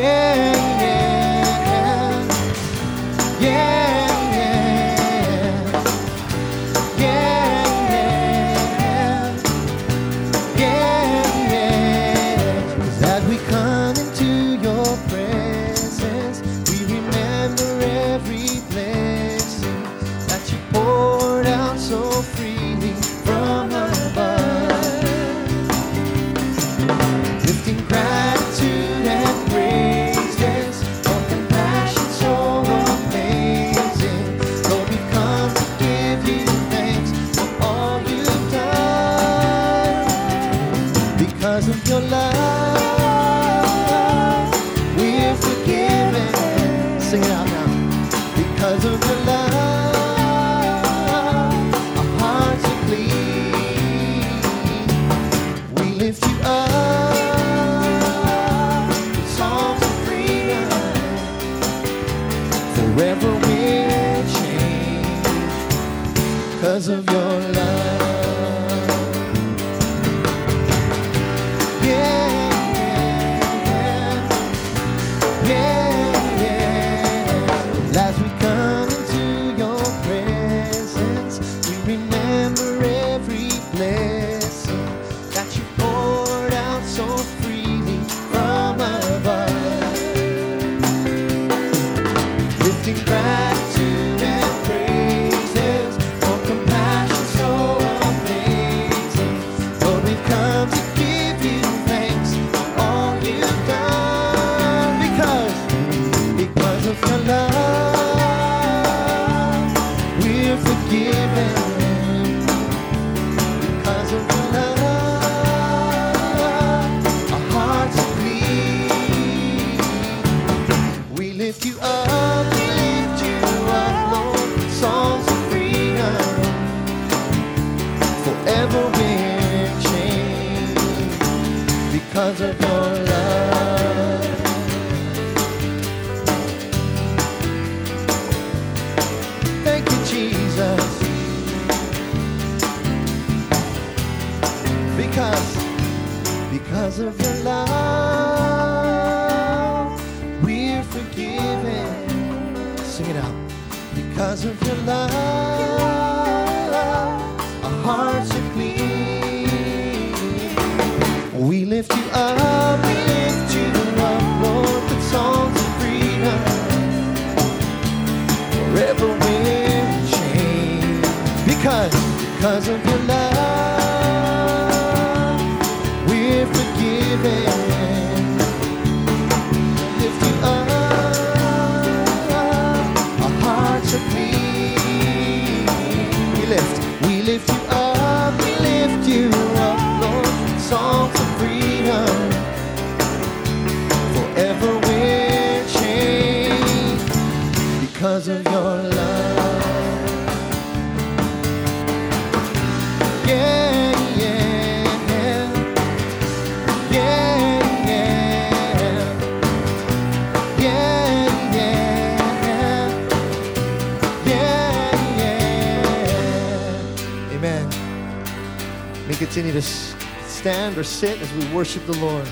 Continue to stand or sit as we worship the Lord.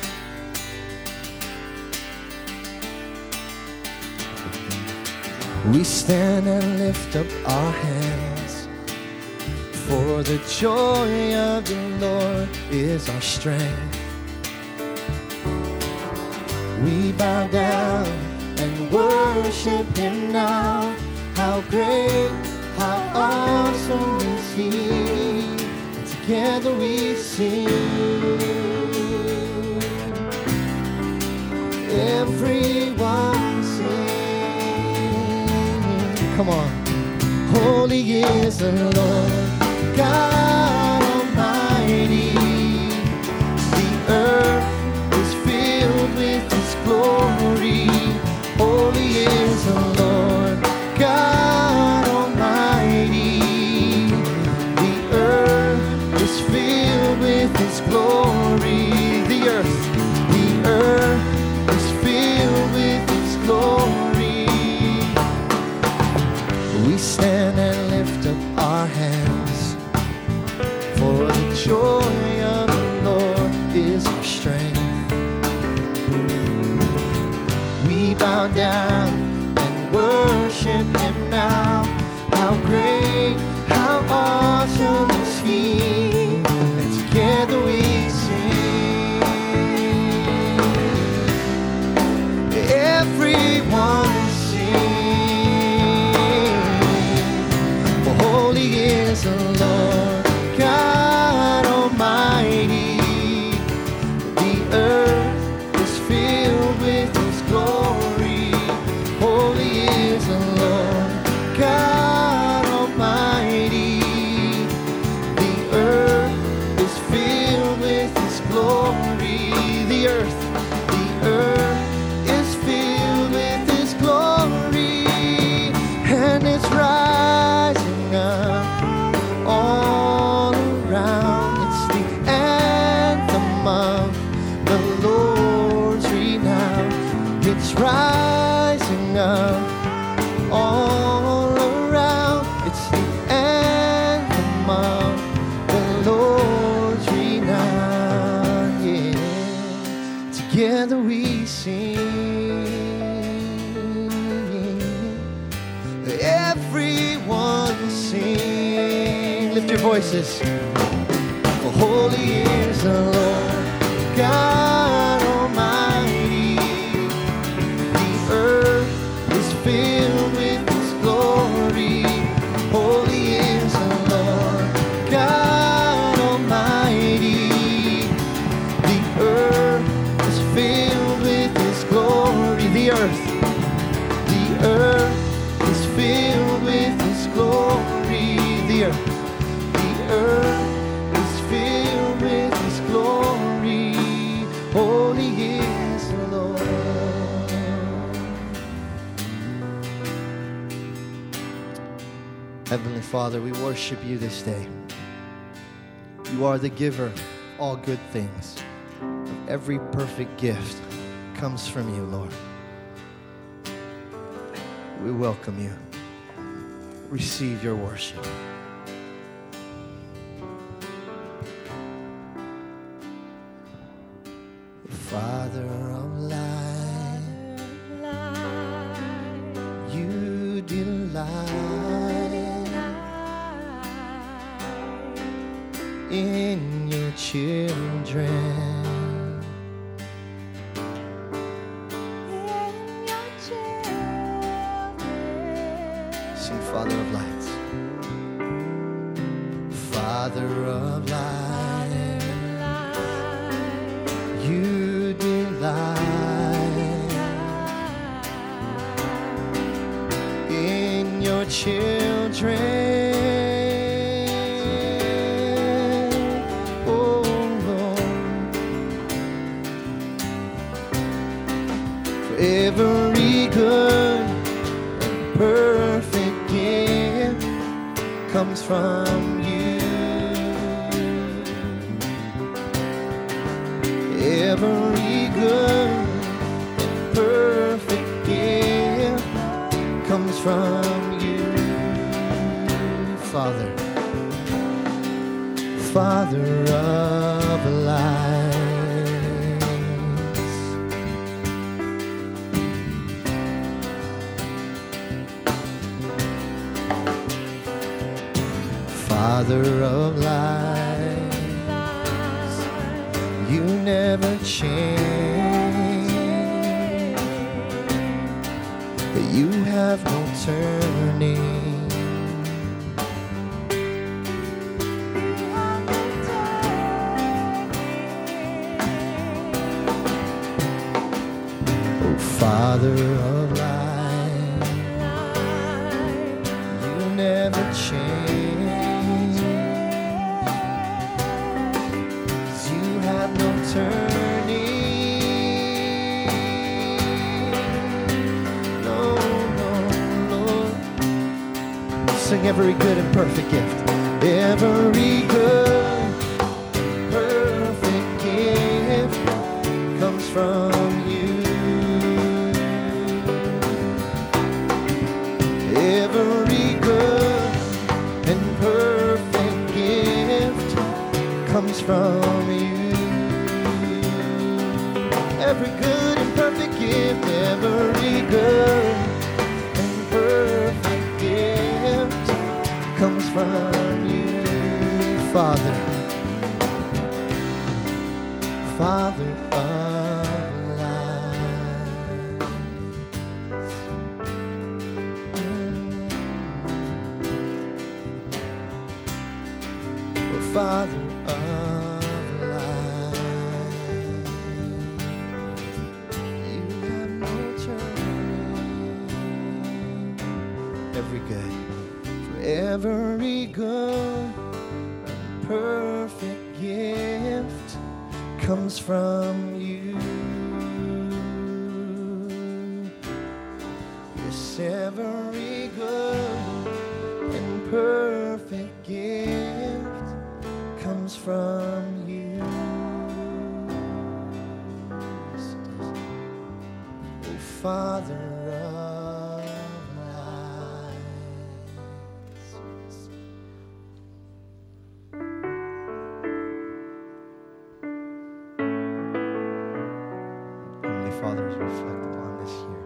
We stand and lift up our hands, for the joy of the Lord is our strength. We bow down and worship Him now. How great, how awesome is He. Together we sing. Everyone sing. Come on. Holy is the Lord God Almighty. The earth is filled with His glory. Holy is the Lord God Almighty. The earth is filled with His glory. The earth is filled with His glory. We stand and lift up our hands, bow down and worship him now. How great, how awesome is he, and together we sing. Everyone sing, for holy is the Lord God Almighty. The earth is filled with his glory. Holy is the Lord God Almighty. The earth is filled with his glory. The earth is filled with his glory, and it's rising up all around. It's the anthem of the Lord's renown. It's rising up all around. It's the anthem of the Lord's renown. Yeah, together we sing. Everyone sing. Lift your voices. For holy is the Lord God Almighty. The earth is filled with his glory. Holy is the Lord God Almighty. The earth is filled with his glory. The earth is filled with his glory. The earth is filled with his glory. Holy is the Lord. Heavenly Father, we worship you this day. You are the giver of all good things. Every perfect gift comes from you, Lord. We welcome you. Receive your worship. Father of light, you delight in your children. Sing, Father of lights. Father of light, you delight in your children. Oh Lord, for every good and perfect gift comes from you. Every good and perfect gift comes from you, Father, Father of lights. Father of lights, you never change, but you have no turning. Oh, Father of light, you never change, 'cause you have no turning. No, no, Lord. Sing every good and perfect gift. Every good, perfect gift comes from you. Every good and perfect gift comes from you. Every good and perfect gift, every Father of life. You have no turning. Every good, for every good and perfect gift comes from you. Yes, every good and perfect gift comes from you. Yes, it does. Oh, Father of lights. Heavenly Father, as we reflect upon this year,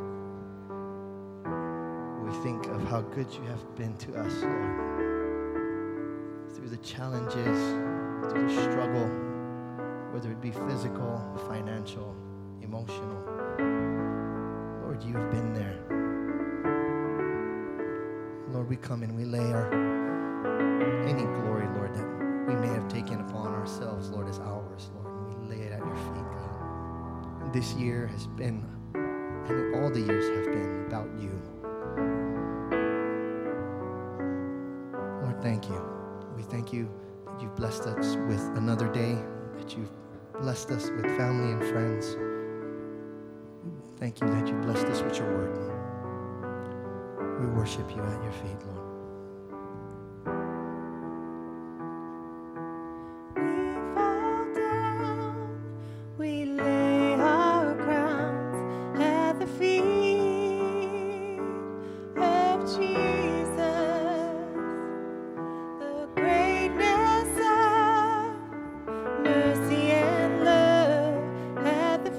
we think of how good you have been to us, Lord. Through the challenges, through the struggle, whether it be physical, financial, emotional. Lord, you have been there. Lord, we come and we lay any glory, Lord, that we may have taken upon ourselves, Lord, as ours, Lord, and we lay it at your feet, God. And this year has been, and all the years have been, about you. Lord, thank you. We thank you that you've blessed us with another day, that you've blessed us with family and friends. Thank you that you blessed us with your word. We worship you at your feet, Lord. We fall down, we lay our crowns at the feet of Jesus. The greatness of mercy and love at the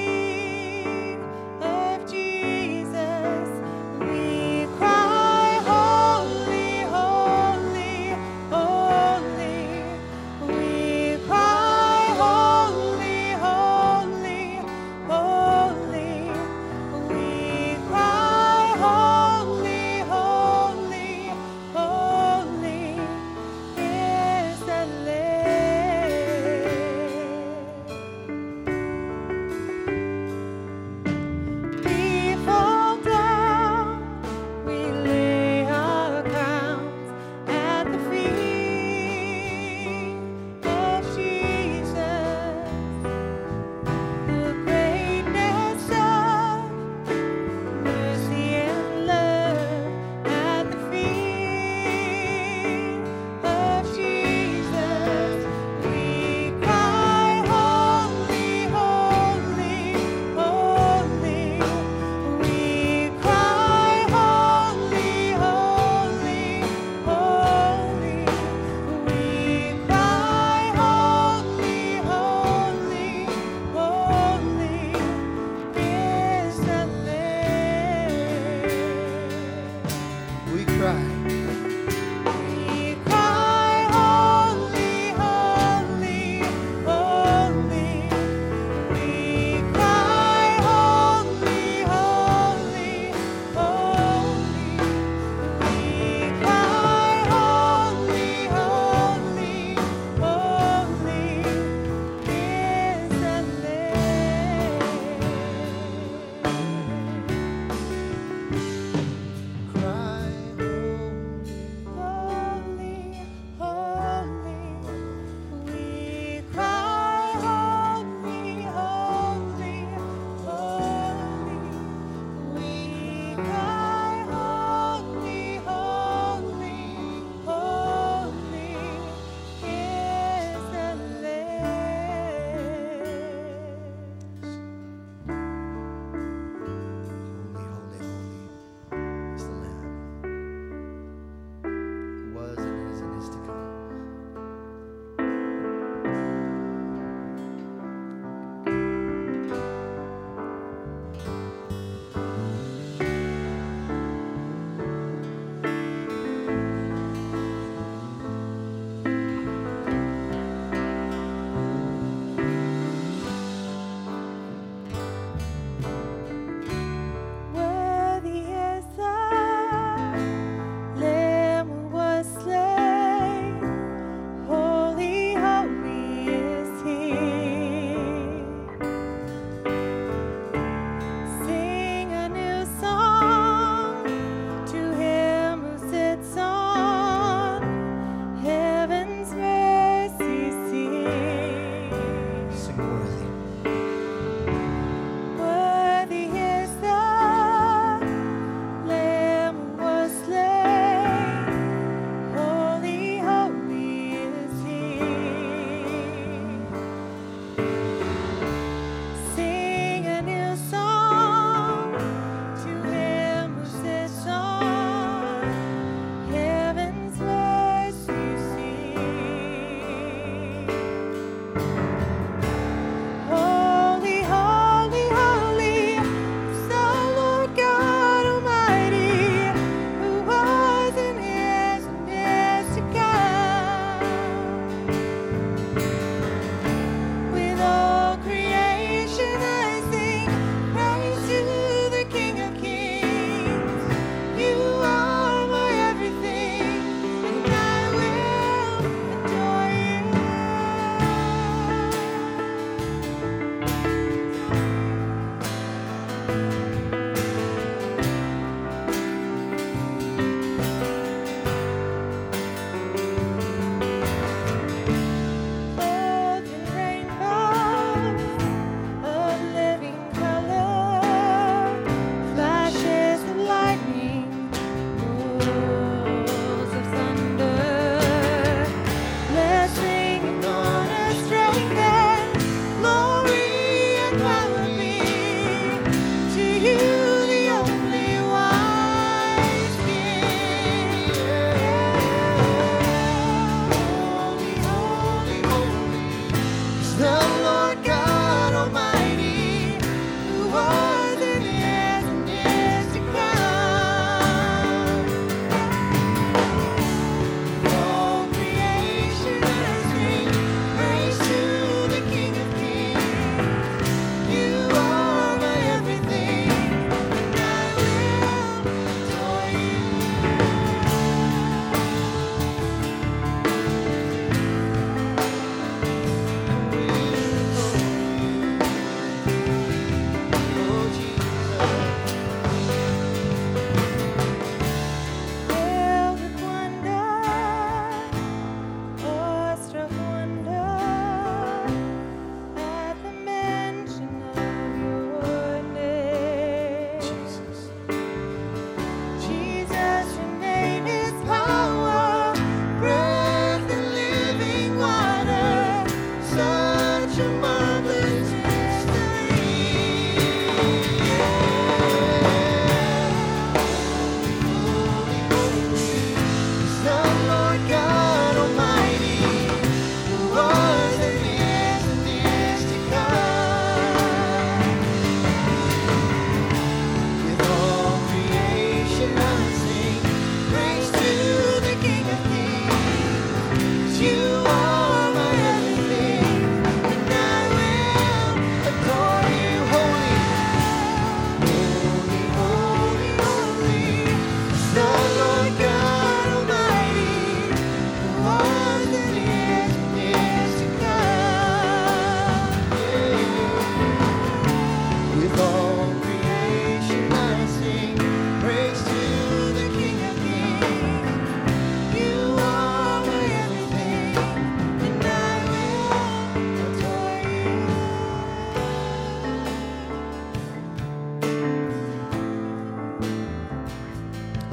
feet of Jesus. We cry,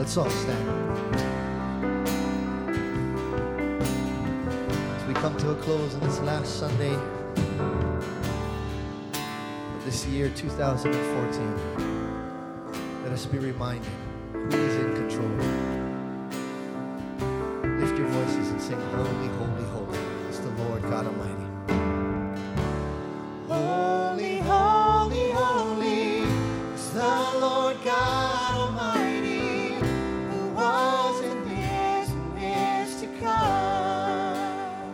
Let's all stand. As we come to a close on this last Sunday of this year, 2014, let us be reminded who is in control. Lift your voices and sing, holy, holy, holy is the Lord God Almighty. Holy, holy, holy is the Lord God Almighty, who was and is to come.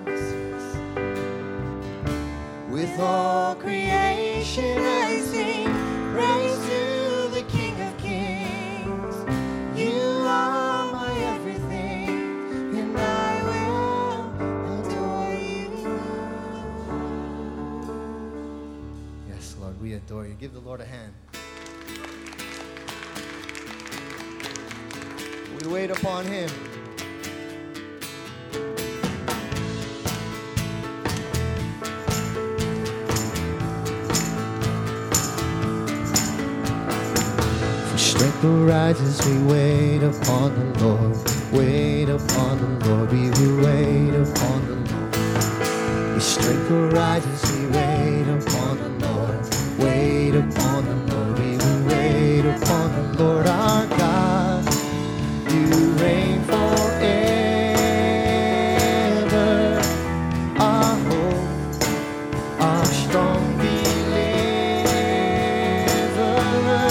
With all creation I sing praise to the King of Kings. You are my everything, and I will adore you. Yes, Lord, we adore you. Give the Lord a hand. We wait upon him. For strength arises, we wait upon the Lord. Wait upon the Lord, we will wait upon the Lord. For strength arises, we wait upon the Lord. Wait upon the Lord, we will wait upon the Lord our God. You reign forever, our hope, our strong deliverer.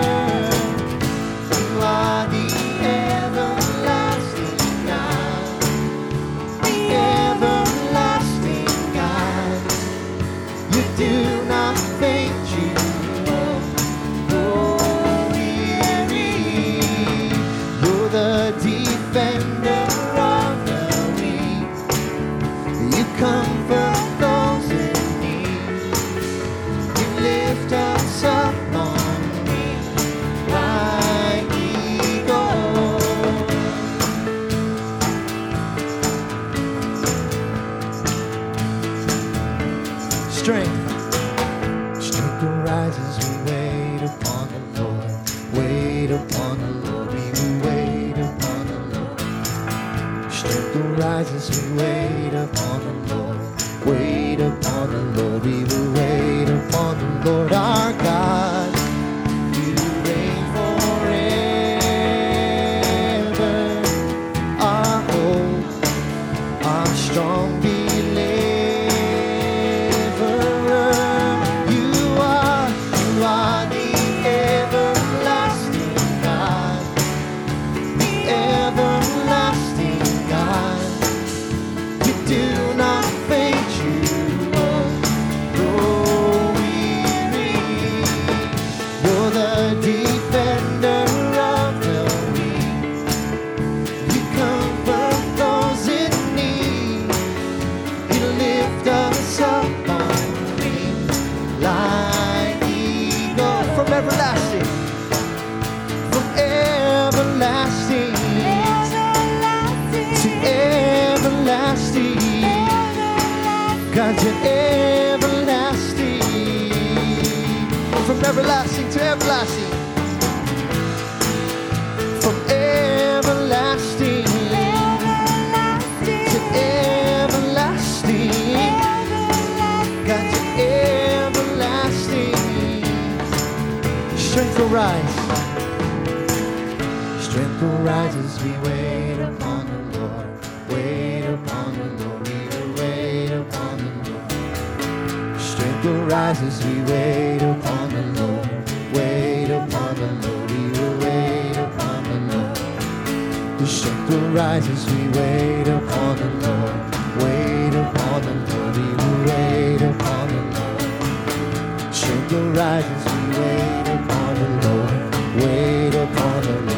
You are the everlasting God, the everlasting God. You do not faint, you won't grow weary. You're the defender of the weak. You comfort those in need. You lift us up on wings like eagles. Strength arises, we wait upon the Lord. Wait upon the Lord, we will wait upon the Lord. Strength arises, we wait upon the Lord. Wait upon the Lord, we will wait upon the Lord our God. You reign forever, our hope, our strong deliverer. You are the everlasting God, the everlasting God. You do not faint, you won't grow weary. You're the defender of the weak. You comfort those in need. You lift us up on wings like eagles. From everlasting, from everlasting to everlasting. God, you're everlasting. From everlasting to everlasting. From everlasting to everlasting. God, you're everlasting. Strength will rise. Strength will rise as we wait upon the Lord. Wait upon the Lord. We will wait upon the Lord. Strength will rise as we wait upon the Lord. Wait upon the Lord. We will wait upon the Lord. The strength will rise as we wait upon the Lord. Wait upon the Lord. We will wait upon the Lord. Strength will rise as we wait upon the Lord. Wait upon the Lord.